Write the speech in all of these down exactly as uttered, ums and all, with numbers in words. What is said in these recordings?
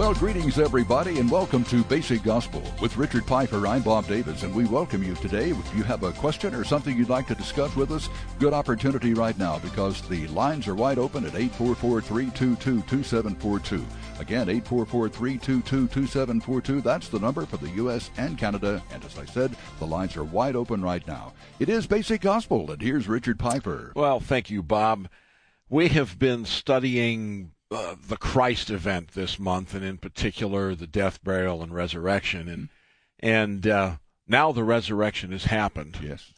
Well, greetings, everybody, and welcome to Basic Gospel. With Richard Piper, I'm Bob Davis, and we welcome you today. If you have a question or something you'd like to discuss with us, good opportunity right now because the lines are wide open at eight four four, three two two, two seven four two. Again, eight four four, three two two, two seven four two. That's the number for the U S and Canada. And as I said, the lines are wide open right now. It is Basic Gospel, and here's Richard Piper. Well, thank you, Bob. We have been studying Uh, the Christ event this month, and in particular the death, burial, and resurrection, and and uh, now the resurrection has happened. Yes.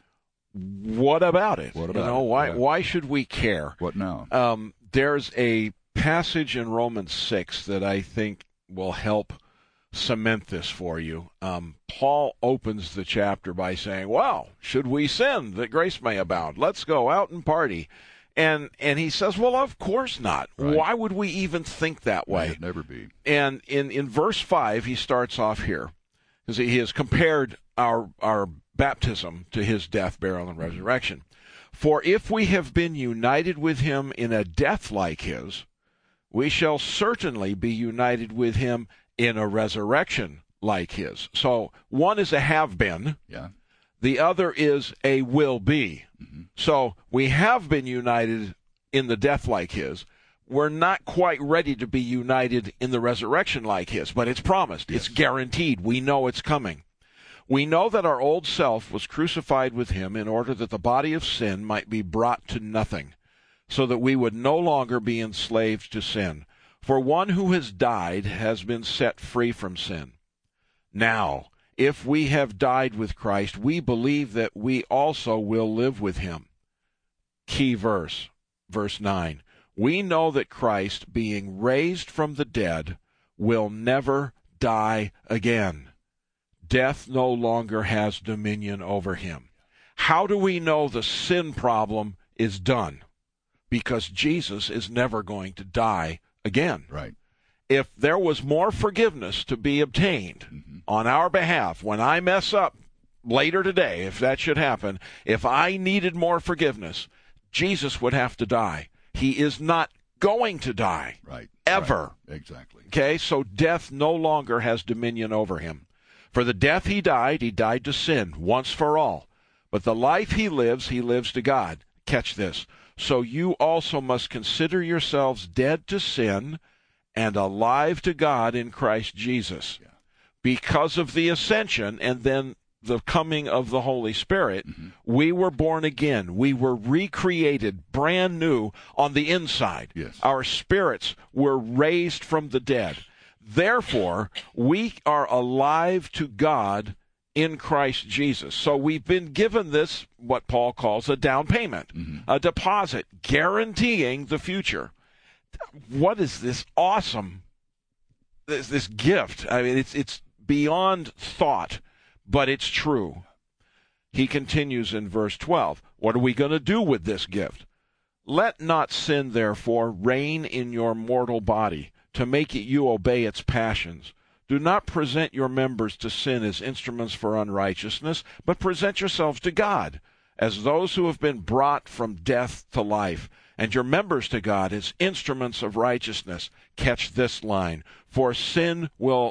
What about it? What about you know, it? why Yeah. why should we care? What now? Um, there's a passage in Romans six that I think will help cement this for you. Um, Paul opens the chapter by saying, "Well, should we sin that grace may abound? Let's go out and party." And and he says, well, of course not. Right. Why would we even think that way? It'd never be. And in, in verse five, he starts off here, because he has compared our our baptism to his death, burial, and resurrection. For if we have been united with him in a death like his, we shall certainly be united with him in a resurrection like his. So one is a have been. Yeah. The other is a will be. Mm-hmm. So we have been united in the death like his. We're not quite ready to be united in the resurrection like his, but it's promised. Yes. It's guaranteed. We know it's coming. We know that our old self was crucified with him in order that the body of sin might be brought to nothing, so that we would no longer be enslaved to sin. For one who has died has been set free from sin. Now, if we have died with Christ, we believe that we also will live with him. Key verse, verse nine. We know that Christ, being raised from the dead, will never die again. Death no longer has dominion over him. How do we know the sin problem is done? Because Jesus is never going to die again. Right. If there was more forgiveness to be obtained mm-hmm. on our behalf, when I mess up later today, if that should happen, if I needed more forgiveness, Jesus would have to die. He is not going to die. Right. Ever. Right. Exactly. Okay, so death no longer has dominion over him. For the death he died, he died to sin once for all. But the life he lives, he lives to God. Catch this. So you also must consider yourselves dead to sin and alive to God in Christ Jesus. Yeah. Because of the ascension and then the coming of the Holy Spirit, mm-hmm. we were born again. We were recreated, brand new on the inside. Yes. Our spirits were raised from the dead. Therefore, we are alive to God in Christ Jesus. So we've been given this, what Paul calls a down payment, mm-hmm. a deposit, guaranteeing the future. What is this awesome, this, this gift? I mean, it's it's beyond thought, but it's true. He continues in verse twelve. What are we going to do with this gift? Let not sin, therefore, reign in your mortal body, to make it you obey its passions. Do not present your members to sin as instruments for unrighteousness, but present yourselves to God as those who have been brought from death to life, and your members to God as instruments of righteousness. Catch this line. For sin will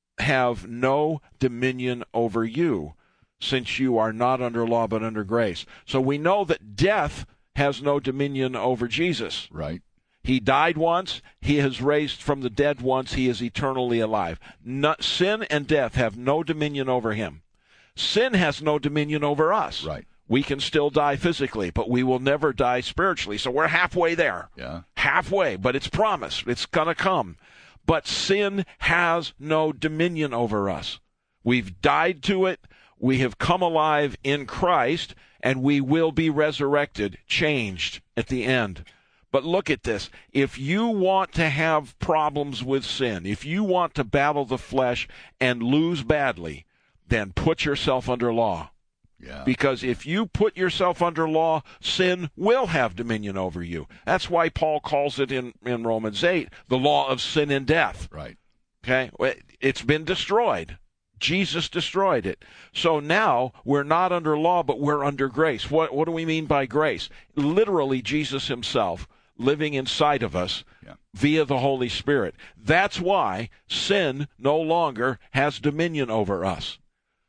have no dominion over you, since you are not under law but under grace. So we know that death has no dominion over Jesus. Right. He died once. He has raised from the dead once. He is eternally alive. No, sin and death have no dominion over him. Sin has no dominion over us. Right. We can still die physically, but we will never die spiritually. So we're halfway there. Yeah. Halfway, but it's promised. It's going to come. But sin has no dominion over us. We've died to it. We have come alive in Christ, and we will be resurrected, changed at the end. But look at this. If you want to have problems with sin, if you want to battle the flesh and lose badly, then put yourself under law. Yeah. Because if you put yourself under law, sin will have dominion over you. That's why Paul calls it in, in Romans eight, the law of sin and death. Right. Okay? It's been destroyed. Jesus destroyed it. So now we're not under law, but we're under grace. What, what do we mean by grace? Literally, Jesus himself living inside of us yeah. via the Holy Spirit. That's why sin no longer has dominion over us.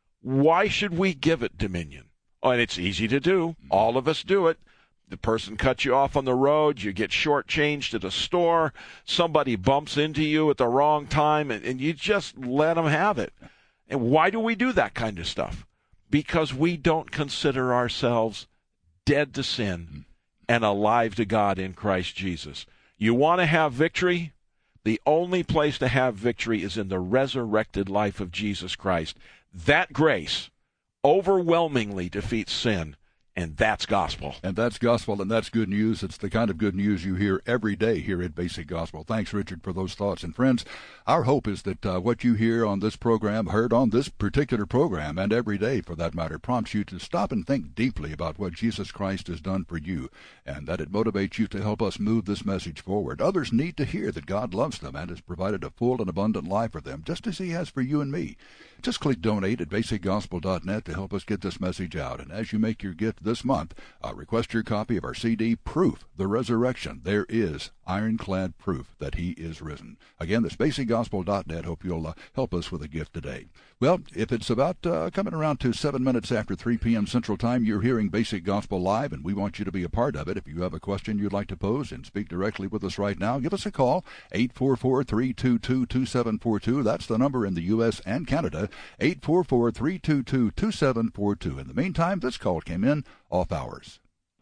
Why should we give it dominion? Oh, and it's easy to do. All of us do it. The person cuts you off on the road, you get shortchanged at a store, somebody bumps into you at the wrong time, and, and you just let them have it. And why do we do that kind of stuff? Because we don't consider ourselves dead to sin and alive to God in Christ Jesus. You want to have victory? The only place to have victory is in the resurrected life of Jesus Christ. That grace overwhelmingly defeats sin, and that's gospel. And that's gospel, and that's good news. It's the kind of good news you hear every day here at Basic Gospel. Thanks, Richard, for those thoughts. And friends, our hope is that uh, what you hear on this program, heard on this particular program, and every day for that matter, prompts you to stop and think deeply about what Jesus Christ has done for you, and that it motivates you to help us move this message forward. Others need to hear that God loves them and has provided a full and abundant life for them, just as he has for you and me. Just click donate at basic gospel dot net to help us get this message out. And as you make your gift this month, uh, request your copy of our C D, Proof, the Resurrection. There is ironclad proof that he is risen. Again, that's basic gospel dot net. Hope you'll uh, help us with a gift today. Well, if it's about uh, coming around to seven minutes after three p.m. Central Time, you're hearing Basic Gospel Live, and we want you to be a part of it. If you have a question you'd like to pose and speak directly with us right now, give us a call, eight four four, three two two, two seven four two. That's the number in the U S and Canada, eight four four, three two two, two seven four two. In the meantime, this call came in off hours.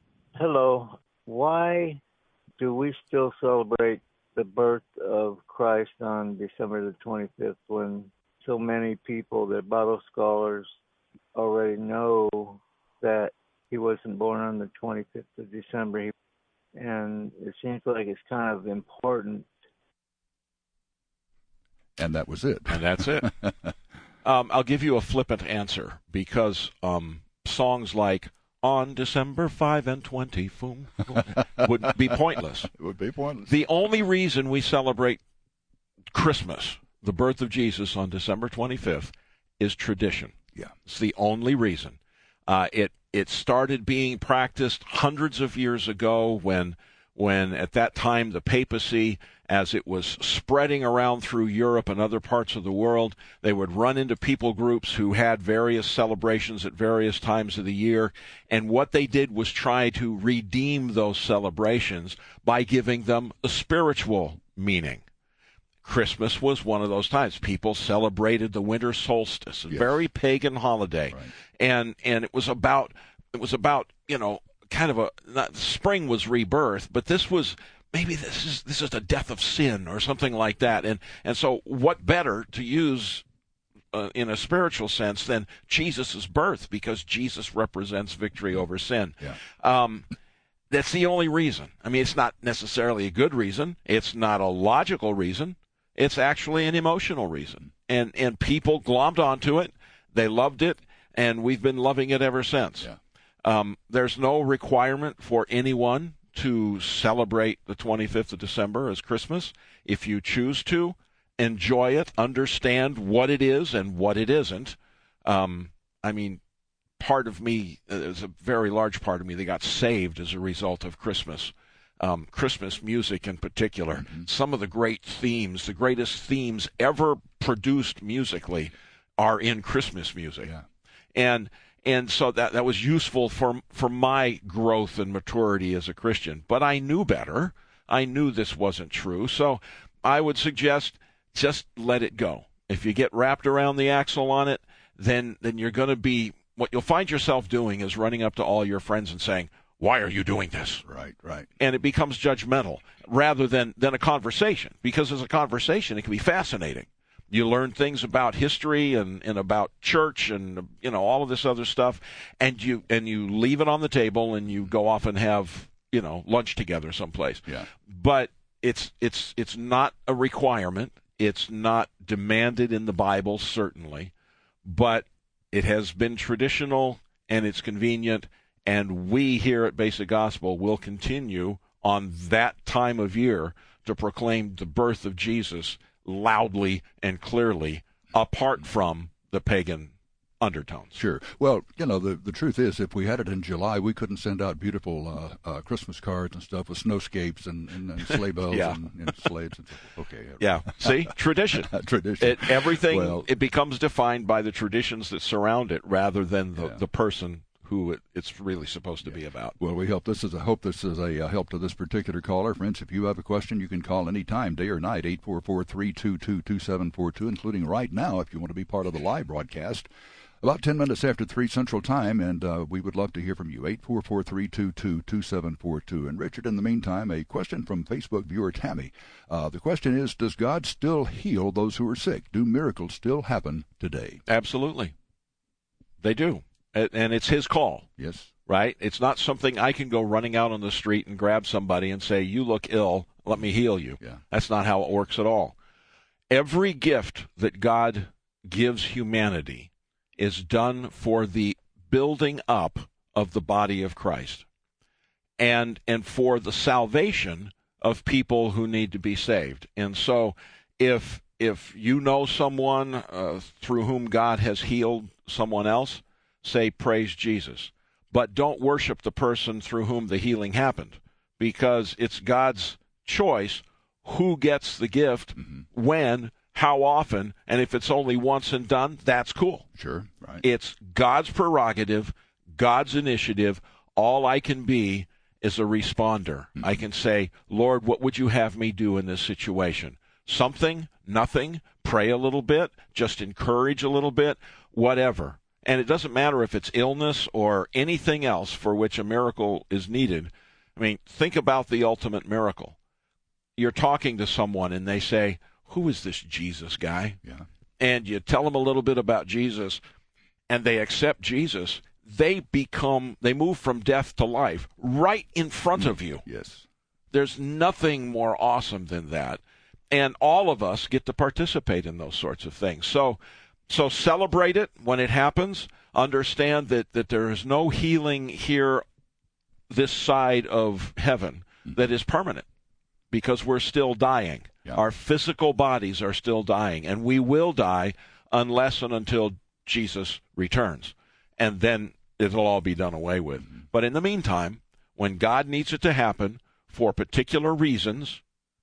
Hello. Why do we still celebrate the birth of Christ on December the twenty-fifth when so many people, the Bible scholars, already know that he wasn't born on the twenty-fifth of December? And it seems like it's kind of important. And that was it. And that's it. um, I'll give you a flippant answer, because um, songs like "On December fifth and twenty" boom, boom, would be pointless. It would be pointless. The only reason we celebrate Christmas, the birth of Jesus on December twenty-fifth, is tradition. Yeah. It's the only reason. Uh, it it started being practiced hundreds of years ago when when at that time the papacy, as it was spreading around through Europe and other parts of the world, they would run into people groups who had various celebrations at various times of the year, and what they did was try to redeem those celebrations by giving them a spiritual meaning. Christmas was one of those times. People celebrated the winter solstice, a yes. very pagan holiday, right. and and it was about it was about you know kind of a not, spring was rebirth, but this was maybe this is this is the death of sin or something like that, and and so what better to use uh, in a spiritual sense than Jesus' birth, because Jesus represents victory over sin. Yeah. Um, that's the only reason. I mean, it's not necessarily a good reason. It's not a logical reason. It's actually an emotional reason. And and people glommed onto it. They loved it, and we've been loving it ever since. Yeah. Um, there's no requirement for anyone to celebrate the twenty-fifth of December as Christmas. If you choose to, enjoy it, understand what it is and what it isn't. Um, I mean, part of me, there's a very large part of me that got saved as a result of Christmas. Um, Christmas music in particular. Mm-hmm. Some of the great themes, the greatest themes ever produced musically, are in Christmas music. Yeah. And and so that that was useful for for my growth and maturity as a Christian. But I knew better. I knew this wasn't true. So I would suggest just let it go. If you get wrapped around the axle on it, then then you're going to be, what you'll find yourself doing is running up to all your friends and saying, "Why are you doing this?" Right, right. And it becomes judgmental rather than, than a conversation. Because as a conversation, it can be fascinating. You learn things about history and, and about church and, you know, all of this other stuff, and you and you leave it on the table and you go off and have, you know, lunch together someplace. Yeah. But it's it's it's not a requirement. It's not demanded in the Bible, certainly, but it has been traditional and it's convenient. And we here at Basic Gospel will continue on that time of year to proclaim the birth of Jesus loudly and clearly, apart from the pagan undertones. Sure. Well, you know, the, the truth is, if we had it in July, we couldn't send out beautiful uh, uh, Christmas cards and stuff with snowscapes and, and, and sleigh bells yeah. and, and sleighs and stuff. Okay. Yeah. See? Tradition. Tradition. It, everything, well, it becomes defined by the traditions that surround it rather than the, yeah. the person who it, it's really supposed to yeah. be about. Well, we hope this is a hope this is a uh, help to this particular caller. Friends, if you have a question, you can call any time, day or night, eight four four, three two two, two seven four two, including right now if you want to be part of the live broadcast. About ten minutes after three Central Time, and uh, we would love to hear from you, eight four four, three two two, two seven four two. And Richard, in the meantime, a question from Facebook viewer Tammy. Uh, the question is, does God still heal those who are sick? Do miracles still happen today? Absolutely. They do. And it's his call. Yes. Right? It's not something I can go running out on the street and grab somebody and say, you look ill, let me heal you. Yeah. That's not how it works at all. Every gift that God gives humanity is done for the building up of the body of Christ and and for the salvation of people who need to be saved. And so if if you know someone uh, through whom God has healed someone else, say, praise Jesus. But don't worship the person through whom the healing happened, because it's God's choice who gets the gift, mm-hmm. when, how often, and if it's only once and done, that's cool. Sure, right. It's God's prerogative, God's initiative. All I can be is a responder. Mm-hmm. I can say, Lord, what would you have me do in this situation? Something, nothing, pray a little bit, just encourage a little bit, whatever. And it doesn't matter if it's illness or anything else for which a miracle is needed. I mean, think about the ultimate miracle. You're talking to someone and they say, who is this Jesus guy? Yeah. And you tell them a little bit about Jesus and they accept Jesus. They become, they move from death to life right in front of you. Yes. There's nothing more awesome than that. And all of us get to participate in those sorts of things. So, So celebrate it when it happens. Understand that, that there is no healing here this side of heaven that is permanent, because we're still dying. Yeah. Our physical bodies are still dying, and we will die unless and until Jesus returns. And then it'll all be done away with. Mm-hmm. But in the meantime, when God needs it to happen for particular reasons,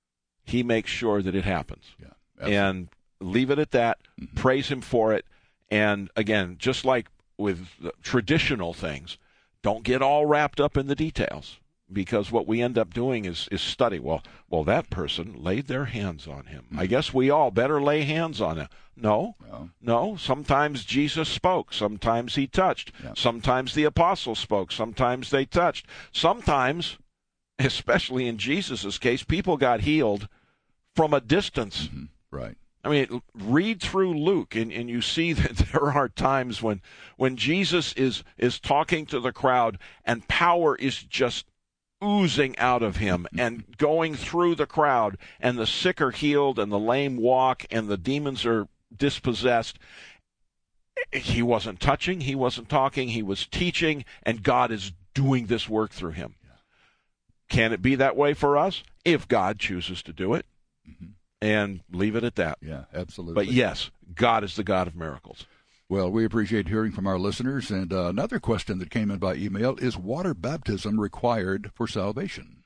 he makes sure that it happens. Yeah, and leave it at that. Mm-hmm. Praise him for it. And again, just like with traditional things, don't get all wrapped up in the details, because what we end up doing is, is study. Well, well, that person laid their hands on him. Mm-hmm. I guess we all better lay hands on him. No, well, no. Sometimes Jesus spoke. Sometimes he touched. Yeah. Sometimes the apostles spoke. Sometimes they touched. Sometimes, especially in Jesus' case, people got healed from a distance. Mm-hmm. Right. I mean, read through Luke, and, and you see that there are times when when Jesus is, is talking to the crowd, and power is just oozing out of him and going through the crowd, and the sick are healed, and the lame walk, and the demons are dispossessed. He wasn't touching, he wasn't talking, he was teaching, and God is doing this work through him. Yeah. Can it be that way for us? If God chooses to do it. Mm-hmm. And leave it at that. Yeah, absolutely. But yes, God is the God of miracles. Well, we appreciate hearing from our listeners. And uh, another question that came in by email is, water baptism required for salvation?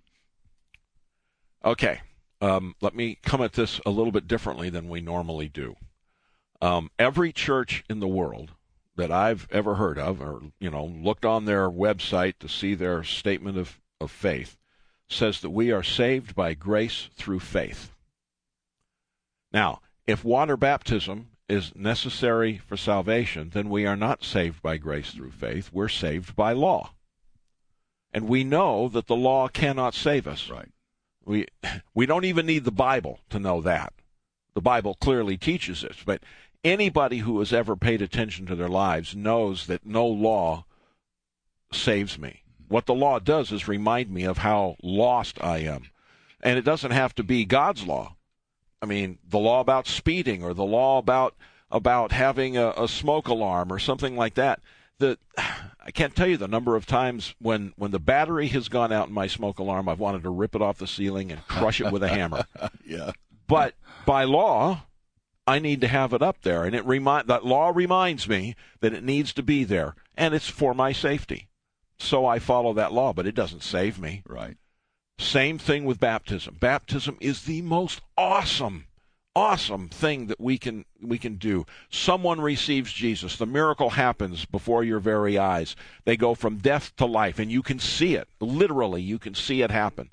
Okay. Um, let me come at this a little bit differently than we normally do. Um, every church in the world that I've ever heard of, or, you know, looked on their website to see their statement of, of faith, says that we are saved by grace through faith. Now, if water baptism is necessary for salvation, then we are not saved by grace through faith. We're saved by law. And we know that the law cannot save us. Right. We we don't even need the Bible to know that. The Bible clearly teaches this. But anybody who has ever paid attention to their lives knows that no law saves me. What the law does is remind me of how lost I am. And it doesn't have to be God's law. I mean, the law about speeding, or the law about about having a, a smoke alarm or something like that. The, I can't tell you the number of times when, when the battery has gone out in my smoke alarm, I've wanted to rip it off the ceiling and crush it with a hammer. Yeah. But by law, I need to have it up there. And it remind, that law reminds me that it needs to be there, and it's for my safety. So I follow that law, but it doesn't save me. Right. Same thing with baptism. Baptism is the most awesome, awesome thing that we can we can do. Someone receives Jesus. The miracle happens before your very eyes. They go from death to life, and you can see it. Literally, you can see it happen.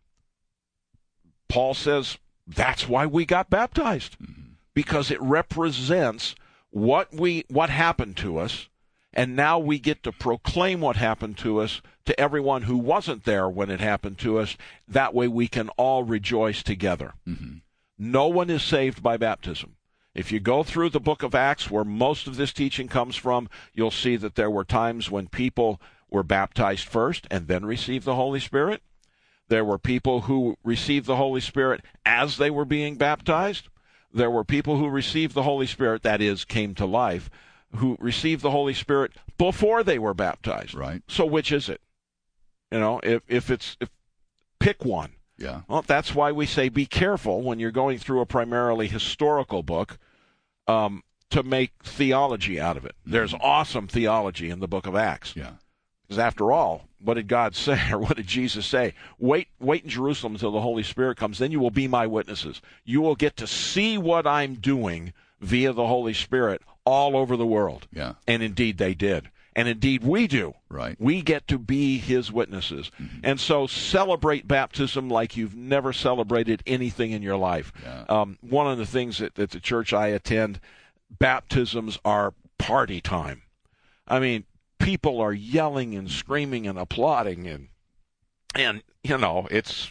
Paul says that's why we got baptized, mm-hmm. because it represents what we what happened to us, and now we get to proclaim what happened to us to everyone who wasn't there when it happened to us. That way we can all rejoice together. Mm-hmm. No one is saved by baptism. If you go through the book of Acts, where most of this teaching comes from, you'll see that there were times when people were baptized first and then received the Holy Spirit. There were people who received the Holy Spirit as they were being baptized. There were people who received the Holy Spirit, that is, came to life, who received the Holy Spirit before they were baptized. Right. So which is it? You know, if if it's if pick one. Yeah. Well, that's why we say be careful when you're going through a primarily historical book um, to make theology out of it. Mm-hmm. There's awesome theology in the book of Acts. Yeah. Because after all, what did God say, or what did Jesus say? Wait, wait in Jerusalem until the Holy Spirit comes. Then you will be my witnesses. You will get to see what I'm doing via the Holy Spirit all over the world. Yeah. And indeed they did. And indeed we do. Right. We get to be his witnesses. Mm-hmm. And so celebrate baptism like you've never celebrated anything in your life. Yeah. Um, one of the things that, at the church I attend, baptisms are party time. I mean, people are yelling and screaming and applauding, and and you know it's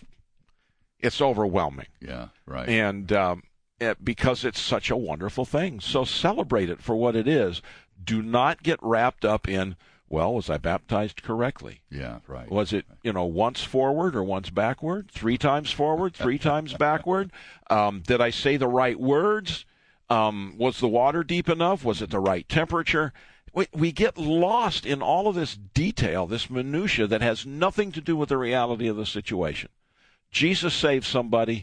it's overwhelming. Yeah, right. And um, it, because it's such a wonderful thing, so celebrate it for what it is. Do not get wrapped up in, well, was I baptized correctly? Yeah, right. Was it, you know, once forward or once backward? Three times forward, three times backward? Um, did I say the right words? Um, was the water deep enough? Was it the right temperature? We, we get lost in all of this detail, this minutia that has nothing to do with the reality of the situation. Jesus saved somebody.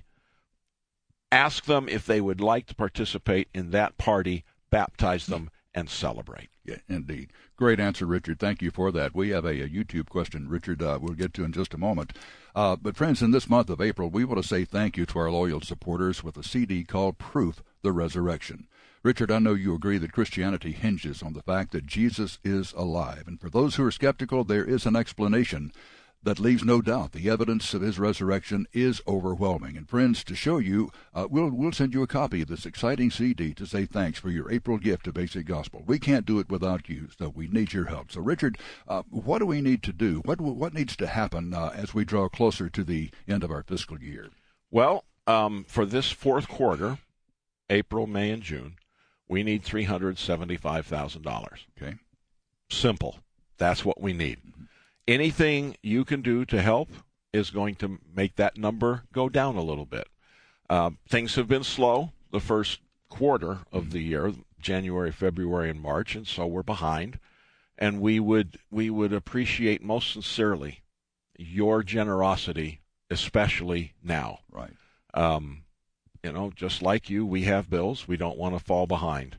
Ask them if they would like to participate in that party. Baptize them and celebrate. Yeah, indeed. Great answer, Richard. Thank you for that. We have a, a YouTube question, Richard, uh, we'll get to in just a moment. Uh, but, friends, in this month of April, we want to say thank you to our loyal supporters with a C D called Proof, the Resurrection. Richard, I know you agree that Christianity hinges on the fact that Jesus is alive. And for those who are skeptical, there is an explanation that leaves no doubt. The evidence of his resurrection is overwhelming. And friends, to show you, uh, we'll we'll send you a copy of this exciting C D to say thanks for your April gift to Basic Gospel. We can't do it without you, so we need your help. So, Richard, uh, what do we need to do? What what needs to happen uh, as we draw closer to the end of our fiscal year? Well, um, for this fourth quarter, April, May, and June, we need three hundred seventy-five thousand dollars. Okay. Simple. That's what we need. Mm-hmm. Anything you can do to help is going to make that number go down a little bit. Uh, things have been slow the first quarter of the year, January, February, and March, and so we're behind. And we would we would appreciate most sincerely your generosity, especially now. Right. Um, you know, just like you, we have bills. We don't want to fall behind.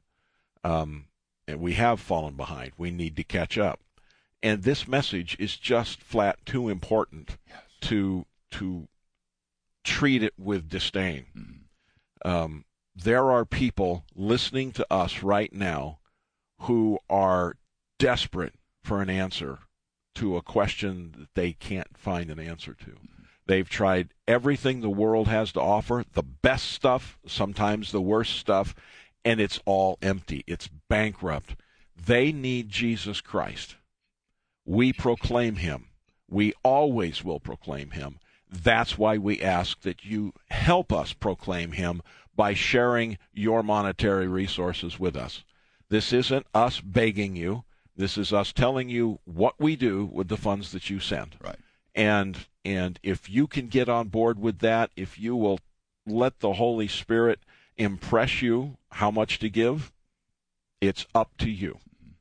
Um, and we have fallen behind. We need to catch up. And this message is just flat too important yes. to to treat it with disdain. Mm-hmm. Um, there are people listening to us right now who are desperate for an answer to a question that they can't find an answer to. Mm-hmm. They've tried everything the world has to offer, the best stuff, sometimes the worst stuff, and it's all empty. It's bankrupt. They need Jesus Christ. We proclaim him. We always will proclaim him. That's why we ask that you help us proclaim him by sharing your monetary resources with us. This isn't us begging you. This is us telling you what we do with the funds that you send. Right. And and if you can get on board with that, if you will let the Holy Spirit impress you how much to give, it's up to you.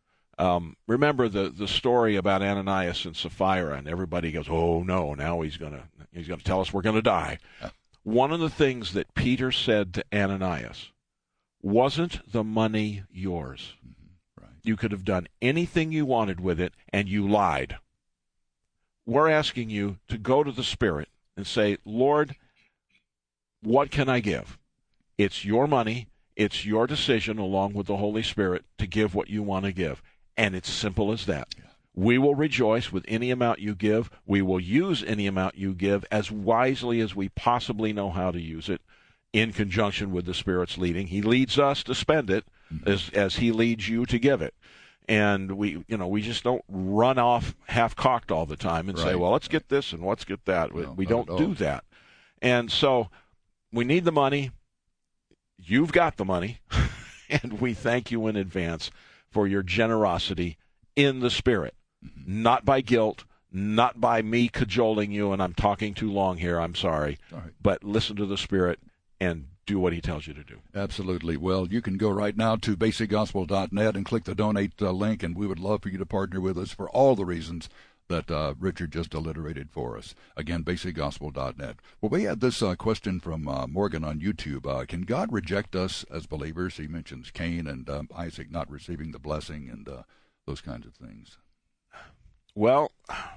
Um, remember the, the story about Ananias and Sapphira, and everybody goes, "Oh no! Now he's gonna he's gonna tell us we're gonna die." Yeah. One of the things that Peter said to Ananias wasn't the money yours. Mm-hmm. Right. You could have done anything you wanted with it, and you lied. We're asking you to go to the Spirit and say, Lord, what can I give? It's your money. It's your decision, along with the Holy Spirit, to give what you want to give. And it's simple as that. Yeah. We will rejoice with any amount you give. We will use any amount you give as wisely as we possibly know how to use it, in conjunction with the Spirit's leading. He leads us to spend it mm-hmm. as as He leads you to give it. And we, you know, we just don't run off half-cocked all the time and right. say, well, let's get this and let's get that. No, we don't do that. And so we need the money. You've got the money. And we thank you in advance for your generosity in the Spirit, mm-hmm. not by guilt, not by me cajoling you, and I'm talking too long here, I'm sorry. All right. But listen to the Spirit and do what He tells you to do. Absolutely. Well, you can go right now to basic gospel dot net and click the donate uh, link, and we would love for you to partner with us for all the reasons that uh, Richard just alliterated for us. Again, basic gospel dot net. Well, we had this uh, question from uh, Morgan on YouTube. Uh, can God reject us as believers? He mentions Cain and um, Isaac not receiving the blessing and uh, those kinds of things. Well,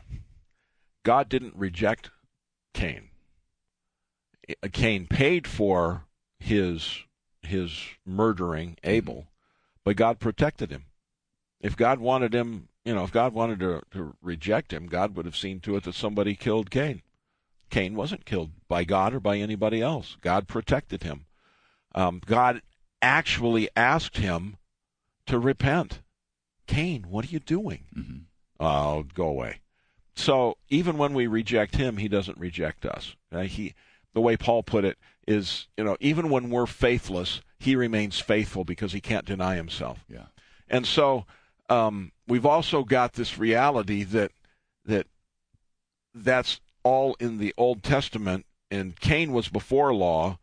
God didn't reject Cain. Cain paid for his his murdering Abel, but God protected him. If God wanted him, you know, if God wanted to, to reject him, God would have seen to it that somebody killed Cain. Cain wasn't killed by God or by anybody else. God protected him. Um, God actually asked him to repent. Cain, what are you doing? Mm-hmm. Oh, go away. So even when we reject him, he doesn't reject us. Right? He, the way Paul put it is, you know, even when we're faithless, he remains faithful because he can't deny himself. Yeah. And so um, we've also got this reality that that that's all in the Old Testament, and Cain was before law.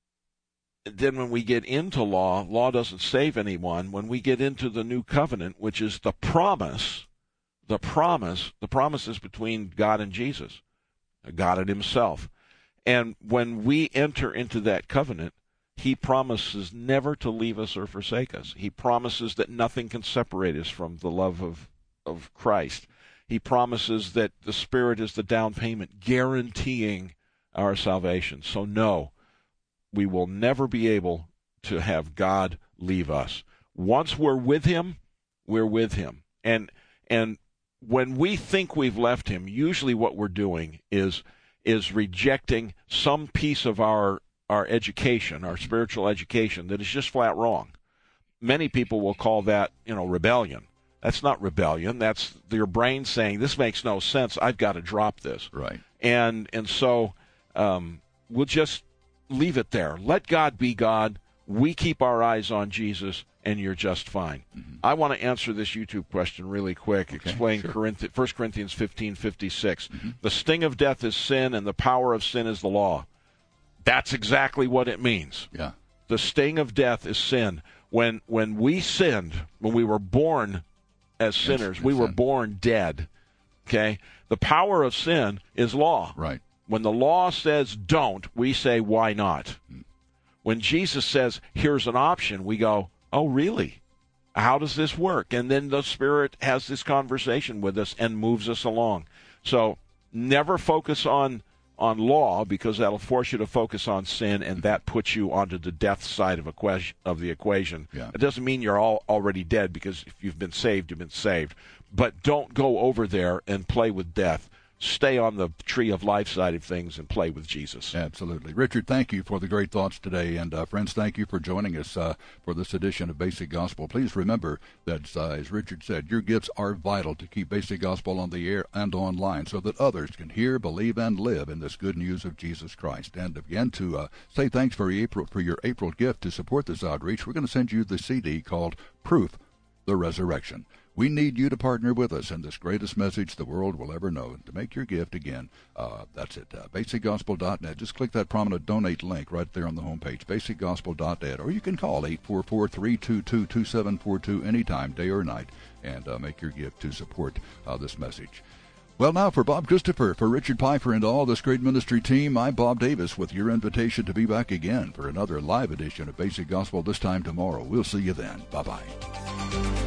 Then when we get into law, law doesn't save anyone. When we get into the new covenant, which is the promise, the promise, the promise is between God and Jesus, God and himself. And when we enter into that covenant, he promises never to leave us or forsake us. He promises that nothing can separate us from the love of, of Christ. He promises that the Spirit is the down payment, guaranteeing our salvation. So no, we will never be able to have God leave us. Once we're with him, we're with him. And and when we think we've left him, usually what we're doing is is rejecting some piece of our our education, our spiritual education, that is just flat wrong. Many people will call that, you know, rebellion. That's not rebellion. That's your brain saying, this makes no sense. I've got to drop this. Right. And and so um, we'll just leave it there. Let God be God. We keep our eyes on Jesus, and you're just fine. Mm-hmm. I want to answer this YouTube question really quick. Okay, Explain sure. Corinth- First Corinthians fifteen fifty-six. Mm-hmm. The The sting of death is sin, and the power of sin is the law. That's exactly what it means. Yeah. The sting of death is sin. When when we sinned, when we were born as sinners, It's, we it's were sin. born dead. Okay? The power of sin is law. Right. When the law says don't, we say, why not? Mm. When Jesus says, here's an option, we go, oh, really? How does this work? And then the Spirit has this conversation with us and moves us along. So never focus on on law, because that'll force you to focus on sin, and that puts you onto the death side of, equa- of the equation. Yeah. It doesn't mean you're all already dead, because if you've been saved, you've been saved. But don't go over there and play with death. Stay on the tree of life side of things and play with Jesus. Absolutely. Richard, thank you for the great thoughts today. And uh, friends, thank you for joining us uh, for this edition of Basic Gospel. Please remember that, uh, as Richard said, your gifts are vital to keep Basic Gospel on the air and online so that others can hear, believe, and live in this good news of Jesus Christ. And again, to uh, say thanks for, April, for your April gift to support this outreach, we're going to send you the C D called Proof, the Resurrection. We need you to partner with us in this greatest message the world will ever know. To make your gift, again, uh, that's it, uh, basic gospel dot net. Just click that prominent donate link right there on the homepage, basic gospel dot net, or you can call eight four four, three two two, two seven four two anytime, day or night, and uh, make your gift to support uh, this message. Well, now for Bob Christopher, for Richard Pfeiffer, and all this great ministry team, I'm Bob Davis with your invitation to be back again for another live edition of Basic Gospel this time tomorrow. We'll see you then. Bye-bye.